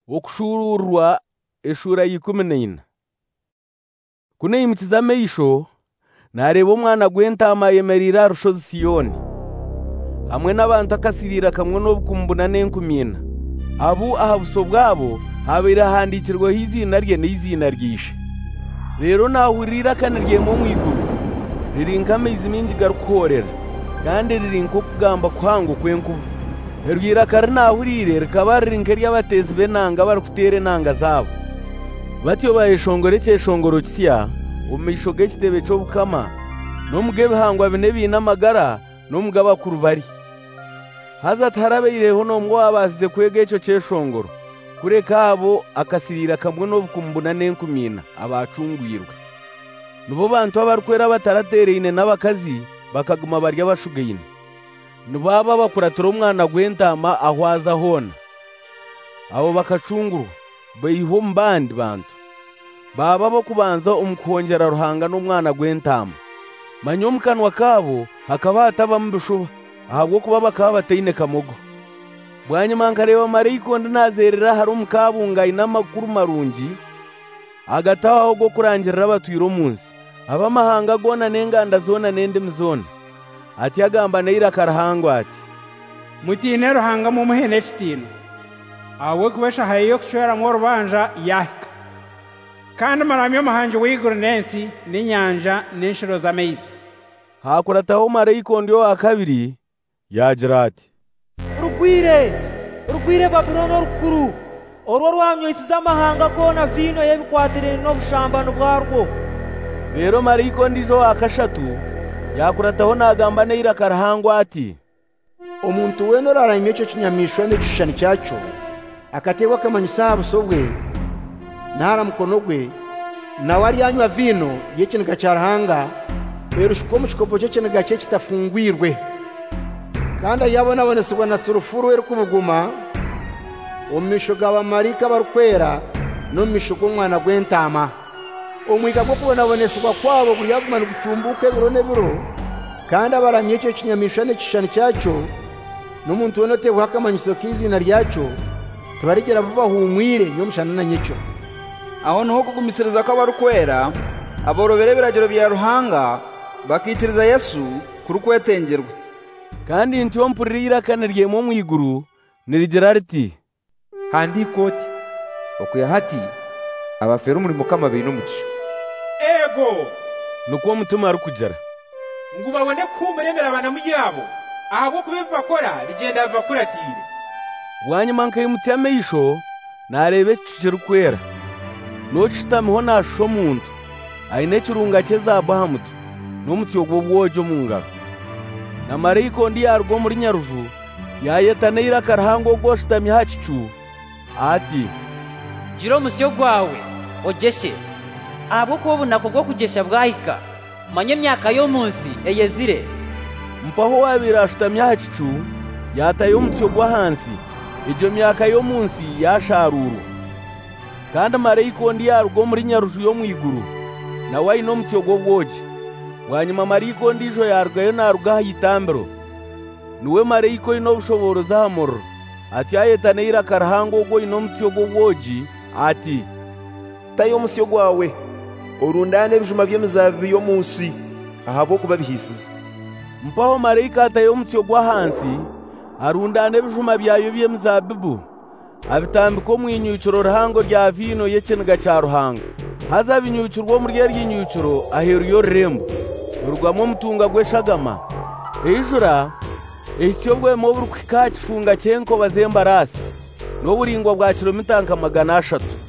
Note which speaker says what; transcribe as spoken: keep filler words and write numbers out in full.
Speaker 1: Okushururwa eshura y'ikumi n'ina. Kuneyimukiza ameisho nareba omwana gw'entaama ayemerire aha rushozi Siyoni, hamwe n'abantu akasirira kamwe n'obukumbuna n'enkumi ina. Abo aha buso bwabo habaire hahandikirweho izina rye n'izina ry'ishe. Rero nahurira akana ryema omu iguru riri nk'amaizi mingi garukuhorera, kandi riri nk'okugamba kuhango kw'enkuba. Erwira nahurire rikaba riri nk'ery'abatezi b'enanga barikuteera enanga zaabo. Batyo baheshongora ekyeshongoro kisya omu maisho g'ekitebe ky'obukama n'omu g'ebihangwa bine biine amagara n'omu g'abakuru bari. Haza tiharabaireho n'omwe wabaasize kwega ekyo kyeshongoro kureka abo akasirira kamwe n'obukumbuna n'enkumi ina abacungwirwe. Nibo bantu abarikwera bataratereine n'abakazi bakaguma barya bashugaine. Nibo aba bakuratura omwana gw'entaama aho aza hoona. Abo bakacungurwa baiha omu bandi bantu baba bokubanza omu kuhongyera Ruhanga n'omwana gw'entaama. Manya omu kanwa kaabo hakaba hatabamu bishuba, ahabw'okuba bakaba bataine kamogo. Bwanyuma nkareeba marayika ondi naazerera ahari omu kabunga aine amakuru marungi agataho g'okurangirira abatwire omu nsi, ab'amahanga goona n'enganda zoona n'endimi zoona. Ati agamba n'eiraka rihango ati,
Speaker 2: mutiine Ruhanga mumuhe n'ekitiino, ahabw'okuba eshaha ye y'okucweramu orubanja yahika. Kandi maramya omuhangi w'iguru n'ensi n'enyanja n'enshuro z'amaizi.
Speaker 1: Hakurataho marayika ondi owa kabiri yagira ati,
Speaker 3: Rugwire! Rugwire Babuloni orukuru, orwo rwanywisize amahanga goona vino y'ebikwatirine n'obushambani bwarwo.
Speaker 1: Rero marayika ondijo owa kashatu yakurataho nagamba n'eiraka rihango ati,
Speaker 4: omuntu weena oraramya ekyo kinyamishwa n'ekishushani kyakyo akateebwa akamanyisa aha buso bwe n'ahara mukono gwe, nawe aryanywa vino y'ekiniga kya Ruhanga erushuka omu kikopo ky'ekiniga kye kitafungwirwe. Kandi ayabonabonesibwa na surufuru erikubuguma omu maisho g'abamarayika barukwera n'omu maisho g'omwana gw'entaama. Omwiga gw'okubonabonesibwa kwabo guri aguma nigucumbuuka ebiro n'ebiro, kandi abaramya ekyo kinyamishwa n'ekishushani kyakyo n'omuntu weena oteebweho akamanyiso k'izina ryakyo tibarigera babahumwire y'omushana na nyekyo.
Speaker 5: Aho niho okugumisiriza kw'abarukwera aborobera ebiragiro bya Ruhanga bakiikiriza Yesu kurukwetengerwa.
Speaker 1: Kandi ntyo mpurira irakana ryema omu iguru nirigira riti,
Speaker 6: handika oti okuya hati abafera omurimo Mukama baine omugisha.
Speaker 2: Ego
Speaker 1: nukwo omutima arikugira
Speaker 2: ngu babone kuhumuremera abanamu yabo, ahabw'okuba ebi bakora rigenda bibakuratiire.
Speaker 1: Bwanyuma nkayimutya ameisho nareeba ekicu kirikwera, n'okishitamiho naashusha omuntu aine ekirunga ky'ezaabu aha mutwe n'omutwe gw'obwogi omu ngaro. Na marayika ondi yaruga omuri nyaruju yayeta n'eiraka rihango ogwo oshitami aha kicu ati,
Speaker 3: Gira omusyo gwawe ogyeshe, ahabw'okuba obunaku bw'okugyesha bwahika. Manya emyaka y'omu nsi eyezire.
Speaker 1: Mpaho wabiire ashutami aha kicu yatayo omutwe gw'ahansi, egyo myaka y'omu nsi yasharuurwa. Kandi marayika ondi yaruga omuri nyaruju y'omu iguru nawe aine omutwe gw'obwogi. Bwanyuma marayika ondijo yarugayo naruga aha itambiro, niwe marayika oine obushoborozi aha muriro. Ati ayeta n'eiraka rihango ogwo oine omutwe gw'obwogi ati,
Speaker 7: tayo omusyo gwawe orundane ebijuma by'emizabibu y'omu nsi, ahabw'okuba bihisize.
Speaker 1: Mpaho marayika atayo omutwe gw'ahansi arundana ebijuma byayo by'emizabibu abitambika omu inyuukiro rihango rya vino y'ekiniga kya Ruhanga. Haza binyuukirwa omuri ery'inyuukiro aheeru y'orurembo rurugwamu omutunga gw'eshagama. Eijura ehikya obwema oburukuhika aha kifunga ky'enkoba z'embaraasi n'oburingwa bwa kilomita nka magana ashatu.